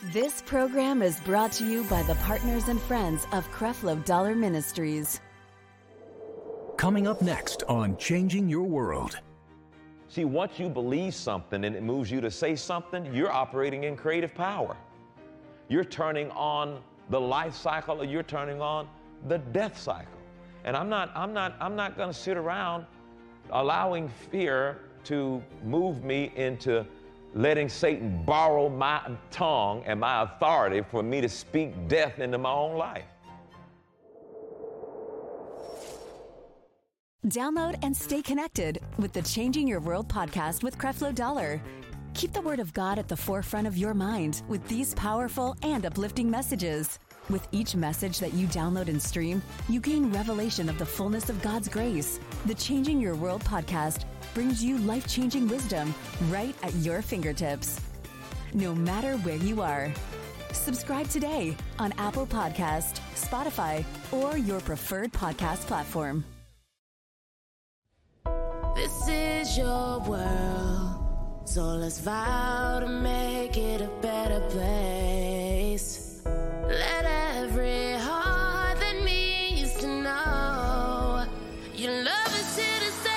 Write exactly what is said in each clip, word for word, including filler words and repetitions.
This program is brought to you by the partners and friends of Creflo Dollar Ministries. Coming up next on Changing Your World. See, once you believe something and it moves you to say something, you're operating in creative power. You're turning on the life cycle, or you're turning on the death cycle. And I'm not, I'm not, I'm not going to sit around allowing fear to move me into letting Satan borrow my tongue and my authority for me to speak death into my own life. Download and stay connected with the Changing Your World podcast with Creflo Dollar. Keep the Word of God at the forefront of your mind with these powerful and uplifting messages. With each message that you download and stream, you gain revelation of the fullness of God's grace. The Changing Your World podcast brings you life-changing wisdom right at your fingertips, no matter where you are. Subscribe today on Apple Podcast, Spotify, or your preferred podcast platform. This is your world, so let's vow to make it a better place. Let every heart that needs to know your love is here to stay.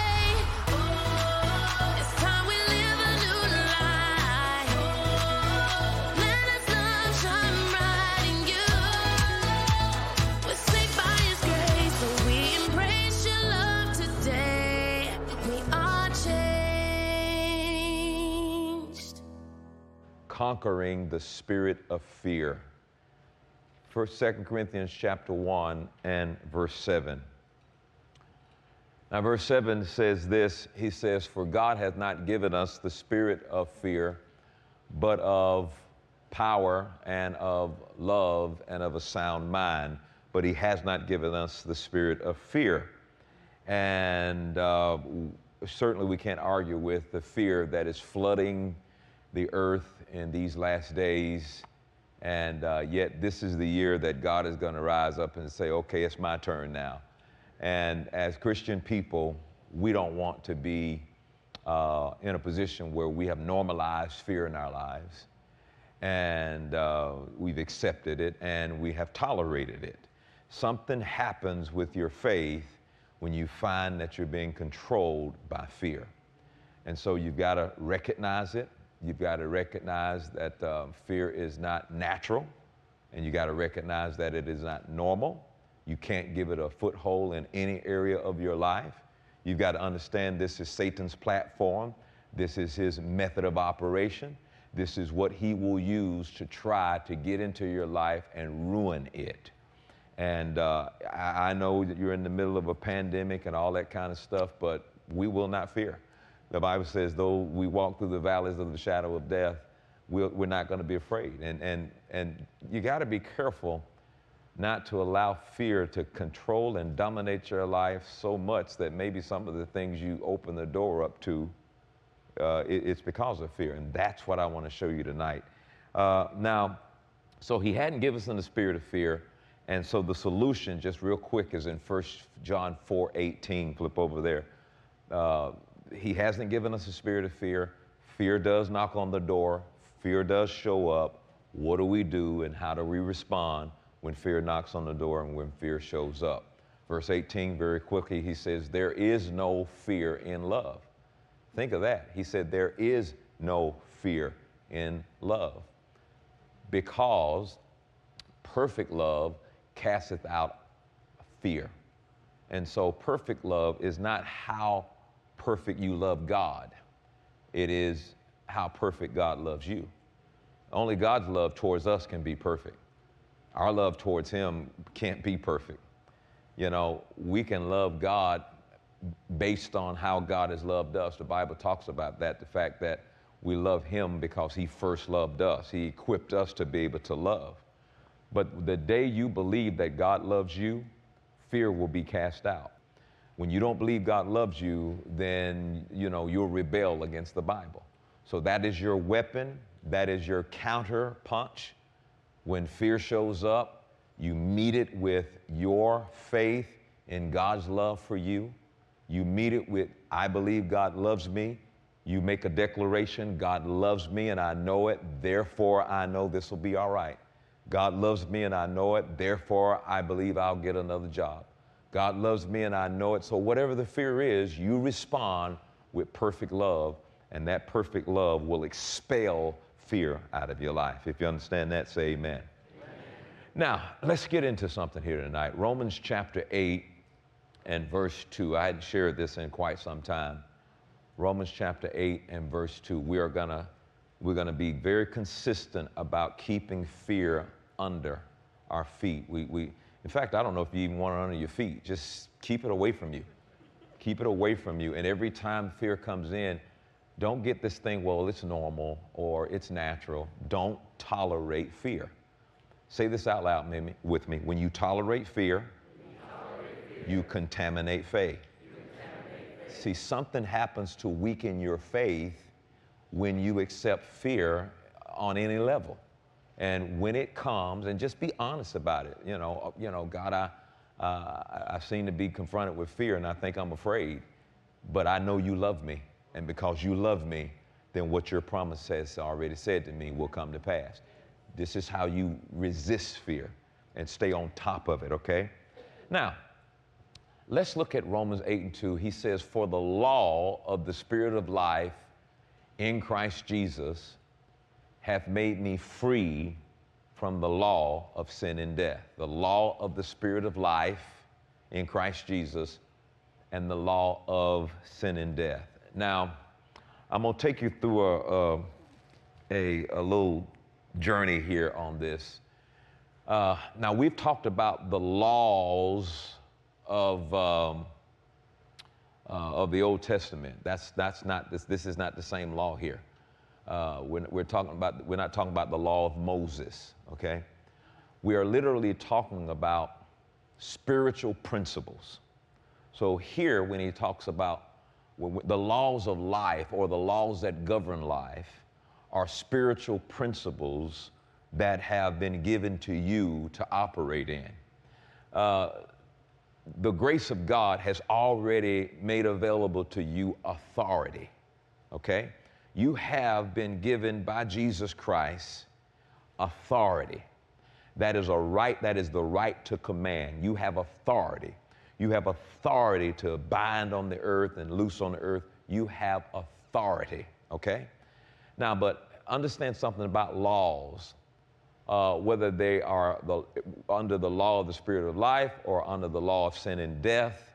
Oh, it's time we live a new life. Oh, let us love shine bright in you. We're saved by His grace, so we embrace your love today. We are changed. Conquering the spirit of fear. First, Second Corinthians chapter one and verse seven. Now, verse seven says this, he says, "For God hath not given us the spirit of fear, but of power and of love and of a sound mind. But He has not given us the spirit of fear." And uh, certainly we can't argue with the fear that is flooding the earth in these last days. And uh, yet this is the year that God is going to rise up and say, okay, it's my turn now. And as Christian people, we don't want to be uh, in a position where we have normalized fear in our lives. And uh, we've accepted it and we have tolerated it. Something happens with your faith when you find that you're being controlled by fear. And so you've got to recognize it. You've got to recognize that uh, fear is not natural, and you got to recognize that it is not normal. You can't give it a foothold in any area of your life. You've got to understand this is Satan's platform. This is his method of operation. This is what he will use to try to get into your life and ruin it. And uh, I, I know that you're in the middle of a pandemic and all that kind of stuff, but we will not fear. The Bible says, though we walk through the valleys of the shadow of death, we're, we're not going to be afraid. And, and, and you got to be careful not to allow fear to control and dominate your life so much that maybe some of the things you open the door up to, uh, it, it's because of fear. And that's what I want to show you tonight. Uh, now, so he hadn't given us in the spirit of fear. And so the solution, just real quick, is in First John four eighteen. Flip over there. Uh, He hasn't given us a spirit of fear. Fear does knock on the door. Fear does show up. What do we do and how do we respond when fear knocks on the door and when fear shows up? Verse eighteen, very quickly, he says, there is no fear in love. Think of that. He said, there is no fear in love, because perfect love casteth out fear. And so perfect love is not how perfect you love God. It is how perfect God loves you. Only God's love towards us can be perfect. Our love towards him can't be perfect. You know, we can love God based on how God has loved us. The Bible talks about that, the fact that we love him because he first loved us. He equipped us to be able to love. But the day you believe that God loves you, fear will be cast out. When you don't believe God loves you, then, you know, you'll rebel against the Bible. So that is your weapon. That is your counter punch. When fear shows up, you meet it with your faith in God's love for you. You meet it with, I believe God loves me. You make a declaration, God loves me and I know it, therefore I know this will be all right. God loves me and I know it, therefore I believe I'll get another job. God loves me and I know it. So whatever the fear is, you respond with perfect love, and that perfect love will expel fear out of your life. If you understand that, say amen. Amen. Now, let's get into something here tonight. Romans chapter eight and verse two. I hadn't shared this in quite some time. Romans chapter eight and verse two. We are gonna, we're gonna be very consistent about keeping fear under our feet. We, we, in fact, I don't know if you even want it under your feet. Just keep it away from you. Keep it away from you. And every time fear comes in, don't get this thing, well, it's normal or it's natural. Don't tolerate fear. Say this out loud with me. When you tolerate fear, you, tolerate fear, you contaminate faith. You contaminate faith. See, something happens to weaken your faith when you accept fear on any level. And when it comes, and just be honest about it. You know, you know, God, I, uh, I seem to be confronted with fear and I think I'm afraid, but I know you love me. And because you love me, then what your promise has already said to me will come to pass. This is how you resist fear and stay on top of it, okay? Now, let's look at Romans eight and two. He says, for the law of the Spirit of life in Christ Jesus hath made me free from the law of sin and death. The law of the Spirit of life in Christ Jesus and the law of sin and death. Now, I'm going to take you through a, a, a, a little journey here on this. Uh, now, we've talked about the laws of, um, uh, of the Old Testament. That's, that's not, this, this is not the same law here. Uh, we're, we're, talking about, we're not talking about the law of Moses, okay? We are literally talking about spiritual principles. So here, when he talks about the laws of life or the laws that govern life are spiritual principles that have been given to you to operate in. Uh, the grace of God has already made available to you authority, okay? You have been given by Jesus Christ authority. That is a right, that is the right to command. You have authority. You have authority to bind on the earth and loose on the earth. You have authority, okay? Now, but understand something about laws, uh, whether they are the, under the law of the Spirit of life or under the law of sin and death.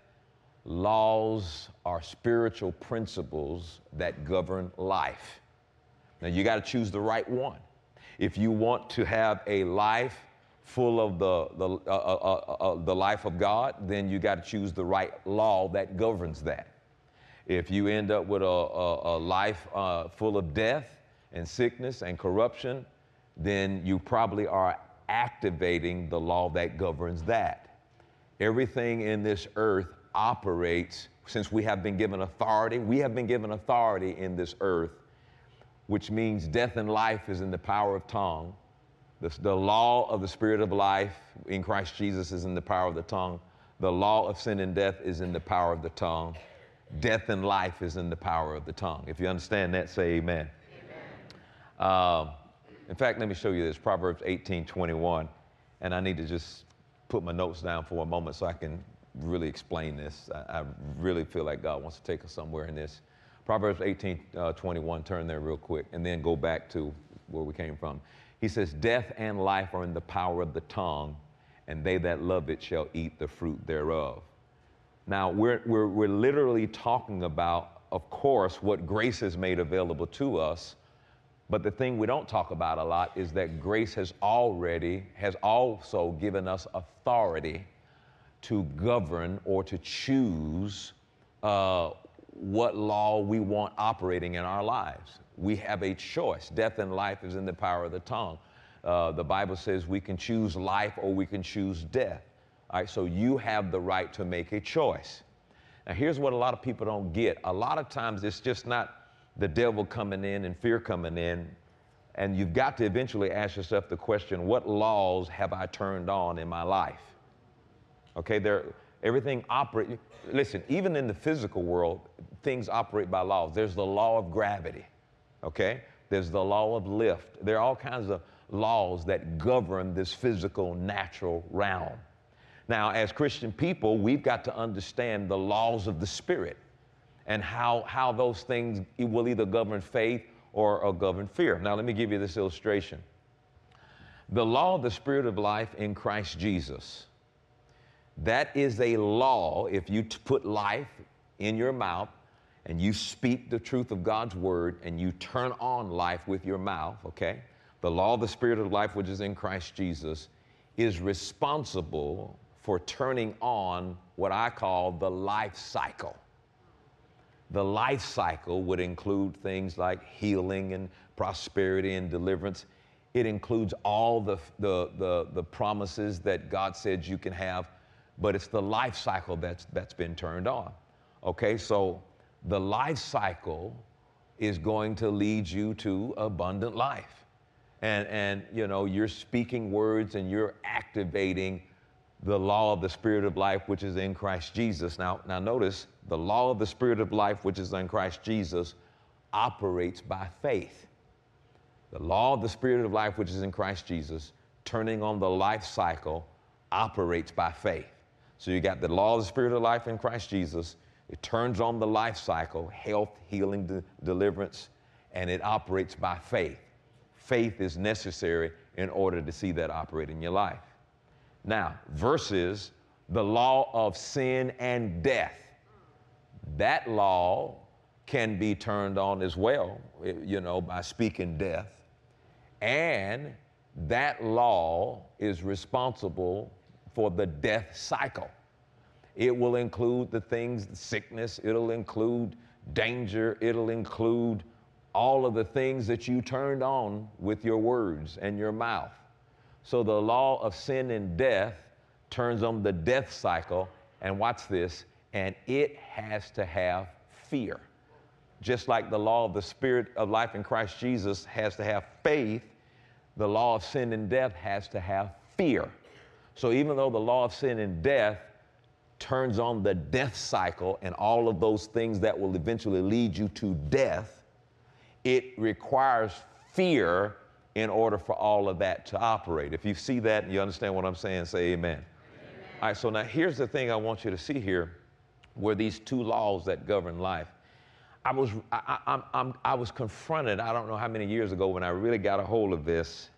Laws are spiritual principles that govern life. Now, you got to choose the right one. If you want to have a life full of the, the, uh, uh, uh, uh, the life of God, then you got to choose the right law that governs that. If you end up with a, a, a life uh, full of death and sickness and corruption, then you probably are activating the law that governs that. Everything in this earth operates, since we have been given authority, we have been given authority in this earth, which means death and life is in the power of tongue. The, the law of the Spirit of life in Christ Jesus is in the power of the tongue. The law of sin and death is in the power of the tongue. Death and life is in the power of the tongue. If you understand that, say amen. Amen. Um, in fact, let me show you this, Proverbs eighteen twenty-one. And I need to just put my notes down for a moment so I can really explain this. I, I really feel like God wants to take us somewhere in this. Proverbs eighteen twenty-one, turn there real quick, and then go back to where we came from. He says, death and life are in the power of the tongue, and they that love it shall eat the fruit thereof. Now, we're, we're, we're literally talking about, of course, what grace has made available to us, but the thing we don't talk about a lot is that grace has already, has also given us authority to govern or to choose uh, what law we want operating in our lives. We have a choice. Death and life is in the power of the tongue. Uh, the Bible says we can choose life or we can choose death. All right, so you have the right to make a choice. Now, here's what a lot of people don't get. A lot of times it's just not the devil coming in and fear coming in, and you've got to eventually ask yourself the question, what laws have I turned on in my life? Okay, there, Everything operates. Listen, even in the physical world, things operate by laws. There's the law of gravity, okay? There's the law of lift. There are all kinds of laws that govern this physical, natural realm. Now, as Christian people, we've got to understand the laws of the Spirit and how, how those things will either govern faith or, or govern fear. Now, let me give you this illustration. The law of the Spirit of life in Christ Jesus, that is a law. If you t- put life in your mouth and you speak the truth of God's word and you turn on life with your mouth, okay? The law of the Spirit of life, which is in Christ Jesus, is responsible for turning on what I call the life cycle. The life cycle would include things like healing and prosperity and deliverance. It includes all the, the, the, the promises that God said you can have, but it's the life cycle that's, that's been turned on. Okay, so the life cycle is going to lead you to abundant life. And, and you know, you're speaking words and you're activating the law of the Spirit of life, which is in Christ Jesus. Now, now notice, the law of the Spirit of life, which is in Christ Jesus, operates by faith. The law of the Spirit of life, which is in Christ Jesus, turning on the life cycle, operates by faith. So you got the law of the Spirit of life in Christ Jesus. It turns on the life cycle, health, healing, de- deliverance, and it operates by faith. Faith is necessary in order to see that operate in your life. Now, versus the law of sin and death. That law can be turned on as well, you know, by speaking death. And that law is responsible for the death cycle. It will include the things, sickness, it'll include danger, it'll include all of the things that you turned on with your words and your mouth. So the law of sin and death turns on the death cycle, and watch this, and it has to have fear. Just like the law of the Spirit of life in Christ Jesus has to have faith, the law of sin and death has to have fear. So even though the law of sin and death turns on the death cycle and all of those things that will eventually lead you to death, it requires fear in order for all of that to operate. If you see that and you understand what I'm saying, say amen. Amen. All right, so now here's the thing I want you to see here, where these two laws that govern life. I was, I, I, I'm, I was confronted, I don't know how many years ago, when I really got a hold of this,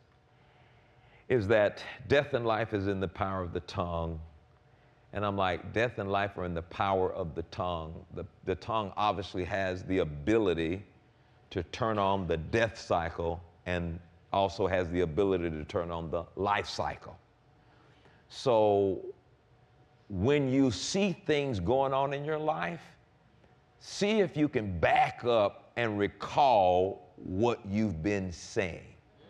is that death and life is in the power of the tongue. And I'm like, death and life are in the power of the tongue. The, the tongue obviously has the ability to turn on the death cycle and also has the ability to turn on the life cycle. So when you see things going on in your life, see if you can back up and recall what you've been saying.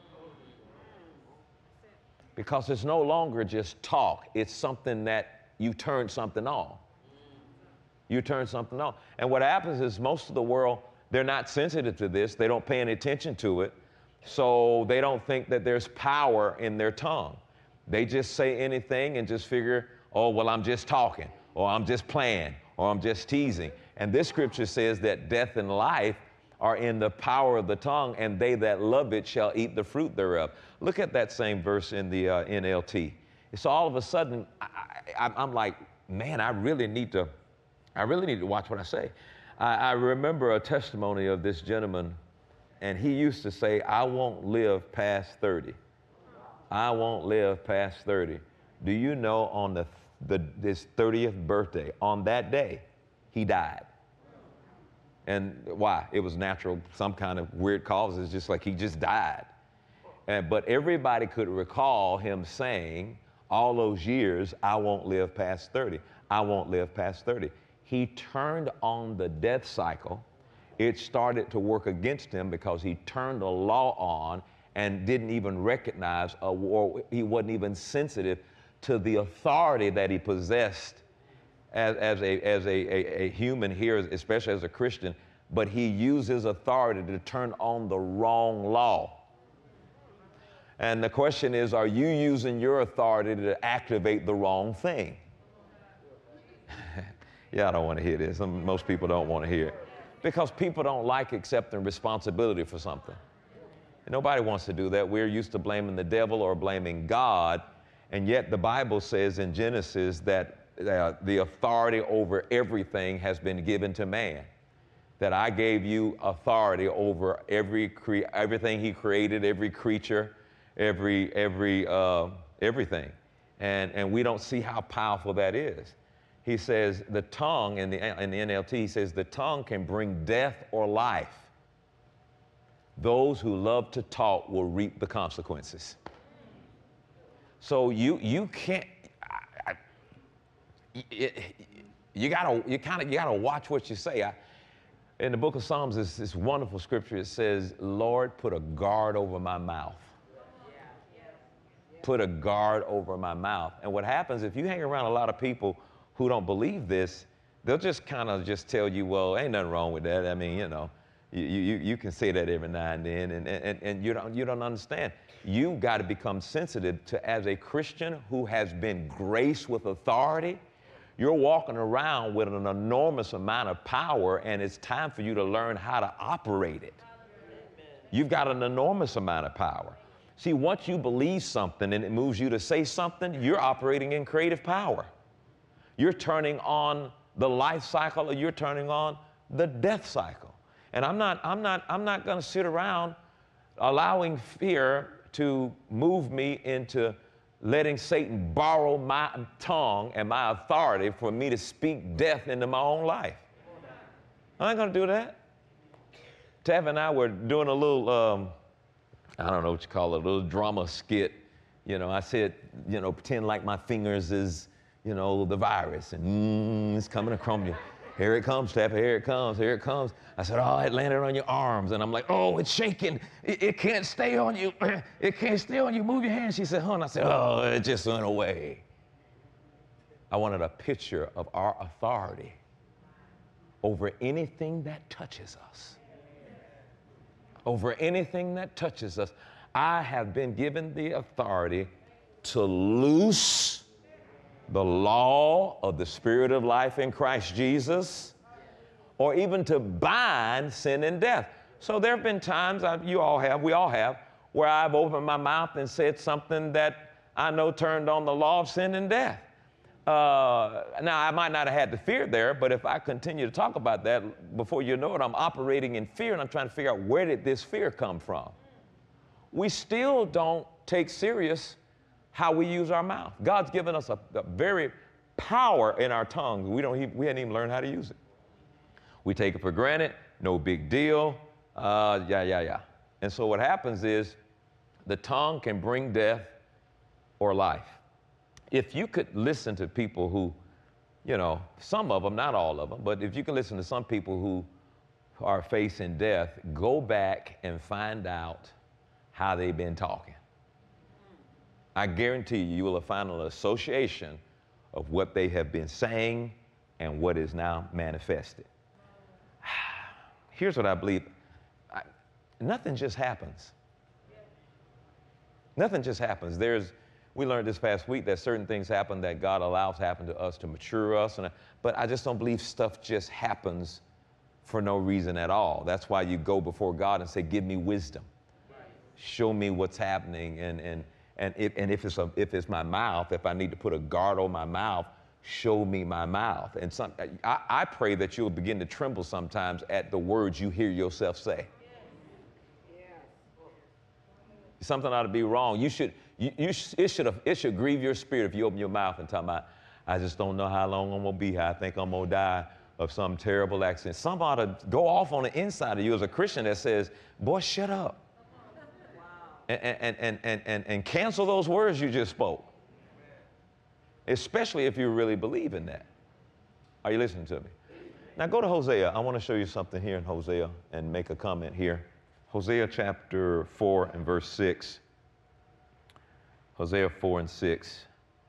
Because it's no longer just talk, it's something that you turn something on. You turn something on. And what happens is most of the world, they're not sensitive to this, they don't pay any attention to it, so they don't think that there's power in their tongue. They just say anything and just figure, oh, well, I'm just talking, or I'm just playing, or I'm just teasing. And this scripture says that death and life are in the power of the tongue, and they that love it shall eat the fruit thereof. Look at that same verse in the uh, N L T. So all of a sudden, I, I, I'm like, man, I really need to, I really need to watch what I say. I, I remember a testimony of this gentleman, and he used to say, I won't live past thirty. I won't live past thirty. Do you know on the, the his thirtieth birthday, on that day, he died? And why? It was natural, some kind of weird cause. It's just like he just died. And, but everybody could recall him saying, all those years, I won't live past thirty. I won't live past thirty. He turned on the death cycle. It started to work against him because he turned the law on and didn't even recognize, a, or he wasn't even sensitive to the authority that he possessed as, as, a, as a, a, a human here, especially as a Christian, but he used his authority to turn on the wrong law. And the question is, are you using your authority to activate the wrong thing? Yeah, I don't want to hear this. Most people don't want to hear it. Because people don't like accepting responsibility for something. And nobody wants to do that. We're used to blaming the devil or blaming God. And yet the Bible says in Genesis that uh, the authority over everything has been given to man. That I gave you authority over every cre- everything he created, every creature, every, every, uh, everything. And, and we don't see how powerful that is. He says the tongue, in the, in the N L T, he says the tongue can bring death or life. Those who love to talk will reap the consequences. So you, you can't, I, I, it, you gotta, you kind of, you gotta watch what you say. I, in the book of Psalms, there's this wonderful scripture. It says, Lord, put a guard over my mouth. Put a guard over my mouth. And what happens if you hang around a lot of people who don't believe this, they'll just kind of just tell you, well, ain't nothing wrong with that. I mean, you know, you, you, you can say that every now and then, and, and, and you, don't, you don't understand. You've got to become sensitive to, as a Christian who has been graced with authority, you're walking around with an enormous amount of power, and it's time for you to learn how to operate it. You've got an enormous amount of power. See, once you believe something and it moves you to say something, you're operating in creative power. You're turning on the life cycle, or you're turning on the death cycle. And I'm not, I'm not, I'm not going to sit around allowing fear to move me into letting Satan borrow my tongue and my authority for me to speak death into my own life. I ain't going to do that. Tav and I were doing a little, um, I don't know what you call it, a little drama skit. You know, I said, you know, pretend like my fingers is, you know, the virus, and mm, it's coming across you. Here it comes, Tapper, here it comes, here it comes. I said, oh, it landed on your arms. And I'm like, oh, it's shaking. It, it can't stay on you. It can't stay on you. Move your hand. She said, huh? And I said, oh, it just went away. I wanted a picture of our authority over anything that touches us. Over anything that touches us. I have been given the authority to loose the law of the Spirit of life in Christ Jesus, or even to bind sin and death. So there have been times, I, you all have, we all have, where I've opened my mouth and said something that I know turned on the law of sin and death. Uh, now, I might not have had the fear there, but if I continue to talk about that, before you know it, I'm operating in fear, and I'm trying to figure out, where did this fear come from? We still don't take serious how we use our mouth. God's given us a, a very power in our tongue. We don't even, we hadn't even learned how to use it. We take it for granted, no big deal, uh, yeah, yeah, yeah. And so what happens is the tongue can bring death or life. If you could listen to people who, you know, some of them, not all of them, but if you can listen to some people who are facing death, go back and find out how they've been talking. I guarantee you, you will find an association of what they have been saying and what is now manifested. Here's what I believe. I, nothing just happens. Nothing just happens. There's, we learned this past week that certain things happen that God allows happen to us to mature us. And, but I just don't believe stuff just happens for no reason at all. That's why you go before God and say, give me wisdom. Show me what's happening. And, and, And if, and if it's a, if it's my mouth, if I need to put a guard on my mouth, show me my mouth. And some, I, I pray that you'll begin to tremble sometimes at the words you hear yourself say. Yes. Yes. Something ought to be wrong. You should, you, you sh- it should, it should grieve your spirit if you open your mouth and talk about, I just don't know how long I'm gonna be here. I think I'm gonna die of some terrible accident. Some ought to go off on the inside of you as a Christian that says, boy, shut up. And, and, and, and, and cancel those words you just spoke, especially if you really believe in that. Are you listening to me? Now go to Hosea. I want to show you something here in Hosea and make a comment here. Hosea chapter four and verse six. Hosea four and six.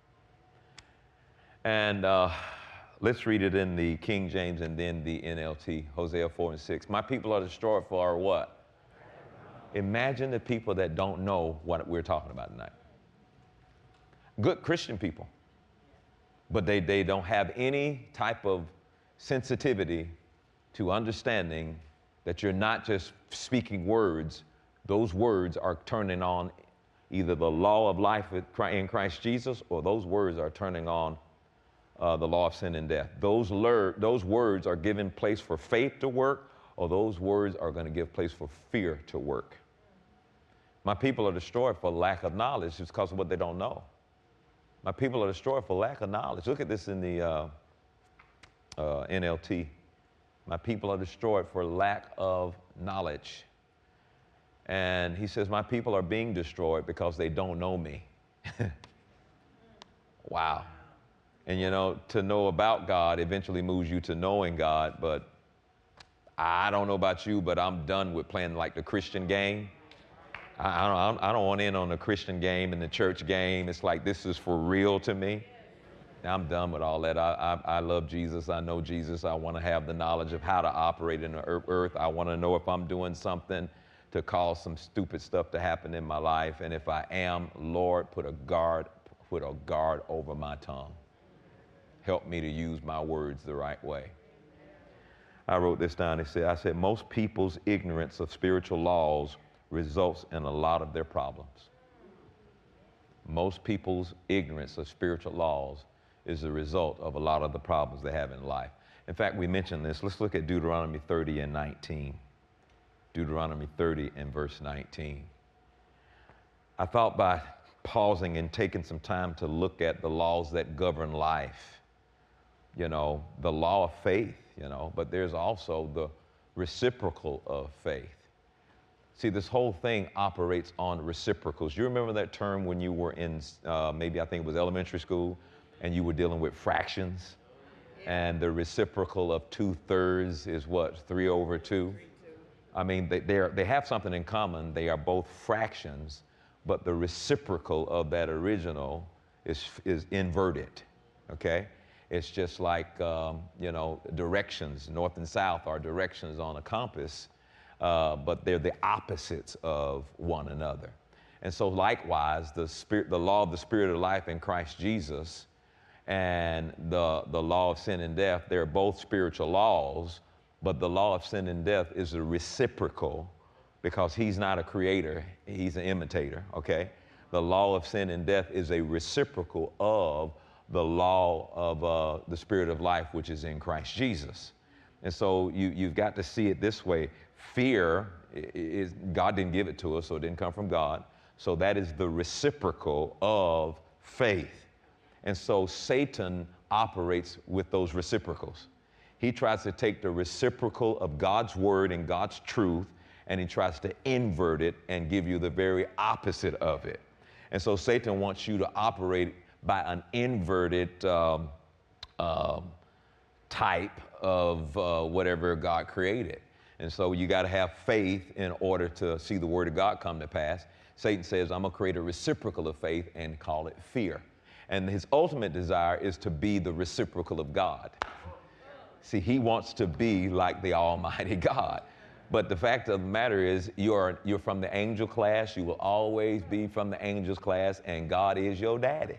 And uh, let's read it in the King James and then the N L T. Hosea four and six. My people are destroyed for what? Imagine the people that don't know what we're talking about tonight. Good Christian people, but they, they don't have any type of sensitivity to understanding that you're not just speaking words. Those words are turning on either the law of life in Christ Jesus, or those words are turning on uh, the law of sin and death. Those, lur- those words are giving place for faith to work, or those words are going to give place for fear to work. My people are destroyed for lack of knowledge. It's because of what they don't know. My people are destroyed for lack of knowledge. Look at this in the uh, uh, N L T. My people are destroyed for lack of knowledge. And he says, my people are being destroyed because they don't know me. Wow. And you know, to know about God eventually moves you to knowing God, but I don't know about you, but I'm done with playing like the Christian game. I, I, don't, I don't want in on the Christian game and the church game. It's like, this is for real to me. I'm done with all that. I, I, I love Jesus. I know Jesus. I want to have the knowledge of how to operate in the earth. I want to know if I'm doing something to cause some stupid stuff to happen in my life. And if I am, Lord, put a guard, put a guard over my tongue. Help me to use my words the right way. I wrote this down. I said, I said, most people's ignorance of spiritual laws results in a lot of their problems. Most people's ignorance of spiritual laws is the result of a lot of the problems they have in life. In fact, we mentioned this. Let's look at Deuteronomy thirty and nineteen. Deuteronomy thirty and verse nineteen. I thought by pausing and taking some time to look at the laws that govern life, you know, the law of faith, you know, but there's also the reciprocal of faith. See, this whole thing operates on reciprocals. You remember that term when you were in, uh, maybe I think it was elementary school, and you were dealing with fractions? And the reciprocal of two-thirds is what, three over two? I mean, they, they're, they have something in common. They are both fractions, but the reciprocal of that original is, is inverted, okay? It's just like, um, you know, directions. North and south are directions on a compass, uh, but they're the opposites of one another. And so likewise, the spirit, the law of the Spirit of life in Christ Jesus and the, the law of sin and death, they're both spiritual laws, but the law of sin and death is a reciprocal because he's not a creator, he's an imitator, okay? The law of sin and death is a reciprocal of the law of uh, the Spirit of life, which is in Christ Jesus. And so you, you've got to see it this way. Fear, is, God didn't give it to us, so it didn't come from God. So that is the reciprocal of faith. And so Satan operates with those reciprocals. He tries to take the reciprocal of God's word and God's truth, and he tries to invert it and give you the very opposite of it. And so Satan wants you to operate by an inverted um, uh, type of uh, whatever God created. And so you got to have faith in order to see the word of God come to pass. Satan says, I'm going to create a reciprocal of faith and call it fear. And his ultimate desire is to be the reciprocal of God. See, he wants to be like the Almighty God. But the fact of the matter is, you're, you're from the angel class. You will always be from the angels class, and God is your daddy.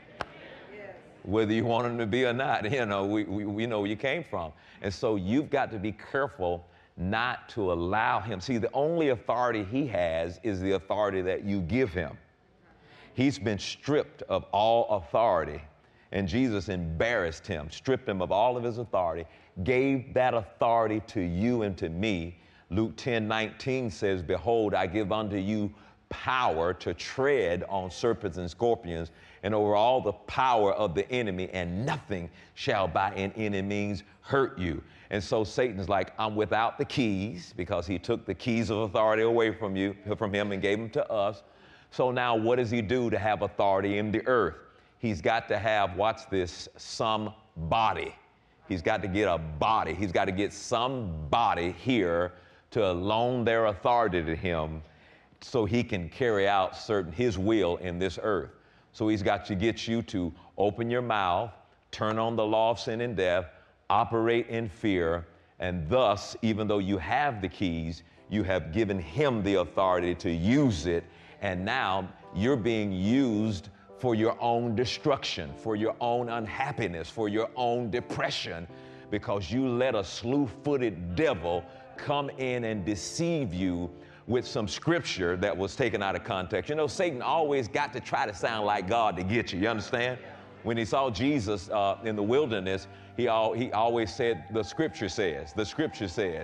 Whether you want him to be or not, you know, we, we, we know where you came from. And so you've got to be careful not to allow him. See, the only authority he has is the authority that you give him. He's been stripped of all authority, and Jesus embarrassed him, stripped him of all of his authority, gave that authority to you and to me. Luke ten nineteen says, behold, I give unto you power to tread on serpents and scorpions and over all the power of the enemy, and nothing shall by any means hurt you. And so Satan's like, I'm without the keys, because he took the keys of authority away from you, from him, and gave them to us. So now what does he do to have authority in the earth? He's got to have, watch this, some body. He's got to get a body. He's got to get somebody here to loan their authority to him so he can carry out certain his will in this earth. So he's got to get you to open your mouth, turn on the law of sin and death, operate in fear, and thus, even though you have the keys, you have given him the authority to use it, and now you're being used for your own destruction, for your own unhappiness, for your own depression, because you let a slew-footed devil come in and deceive you with some scripture that was taken out of context. You know, Satan always got to try to sound like God to get you. You understand? When he saw Jesus uh, in the wilderness, he, al- he always said, the scripture says, the scripture says.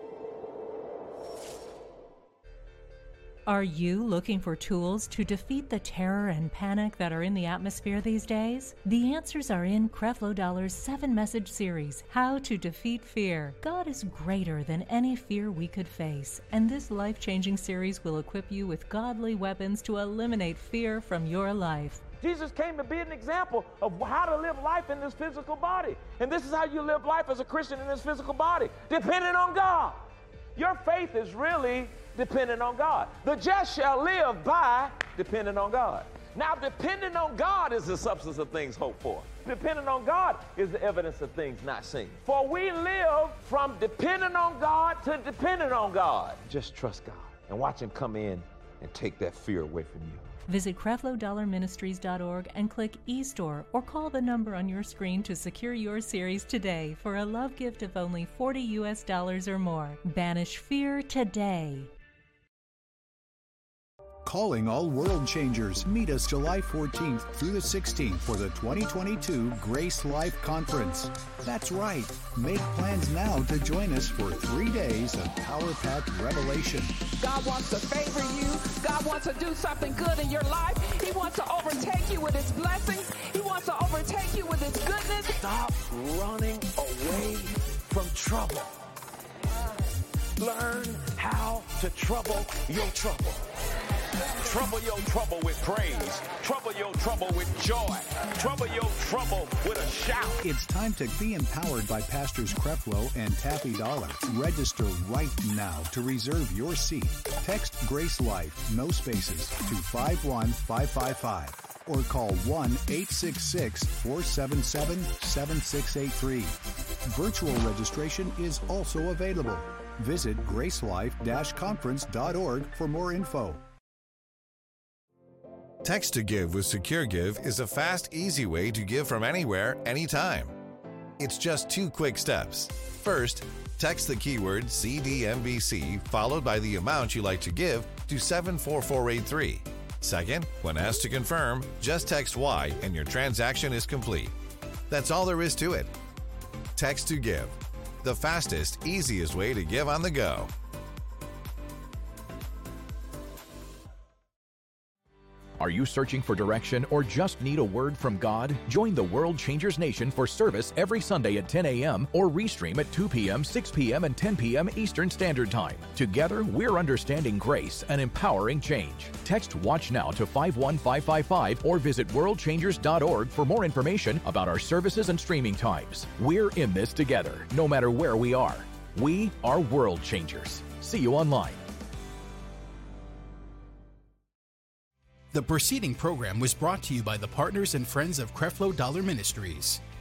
Are you looking for tools to defeat the terror and panic that are in the atmosphere these days? The answers are in Creflo Dollar's seven-message series, How to Defeat Fear. God is greater than any fear we could face, and this life-changing series will equip you with godly weapons to eliminate fear from your life. Jesus came to be an example of how to live life in this physical body. And this is how you live life as a Christian in this physical body, dependent on God. Your faith is really dependent on God. The just shall live by depending on God. Now, depending on God is the substance of things hoped for. Depending on God is the evidence of things not seen. For we live from depending on God to dependent on God. Just trust God and watch him come in and take that fear away from you. Visit Creflo Dollar Ministries dot org and click eStore or call the number on your screen to secure your series today for a love gift of only forty U S dollars or more. Banish fear today. Calling all world changers. Meet us July fourteenth through the sixteenth for the twenty twenty-two Grace Life Conference. That's right. Make plans now to join us for three days of power-packed revelation. God wants to favor you. God wants to do something good in your life. He wants to overtake you with his blessings. He wants to overtake you with his goodness. Stop running away from trouble. Learn how to trouble your trouble. Trouble your trouble with praise. Trouble your trouble with joy. Trouble your trouble with a shout. It's time to be empowered by Pastors Creflo and Taffy Dollar. Register right now to reserve your seat. Text Grace Life, no spaces, to five one five five five or call one eight six six, four seven seven, seven six eight three. Virtual registration is also available. Visit gracelife dash conference dot org for more info. Text to Give with SecureGive is a fast, easy way to give from anywhere, anytime. It's just two quick steps. First, text the keyword C D M B C followed by the amount you like to give to seven four four eight three. Second, when asked to confirm, just text Y and your transaction is complete. That's all there is to it. Text to Give, the fastest, easiest way to give on the go. Are you searching for direction or just need a word from God? Join the World Changers Nation for service every Sunday at ten a.m. or restream at two p.m., six p.m., and ten p.m. Eastern Standard Time. Together, we're understanding grace and empowering change. Text WATCH NOW to five one five five five or visit world changers dot org for more information about our services and streaming times. We're in this together, no matter where we are. We are World Changers. See you online. The preceding program was brought to you by the partners and friends of Creflo Dollar Ministries.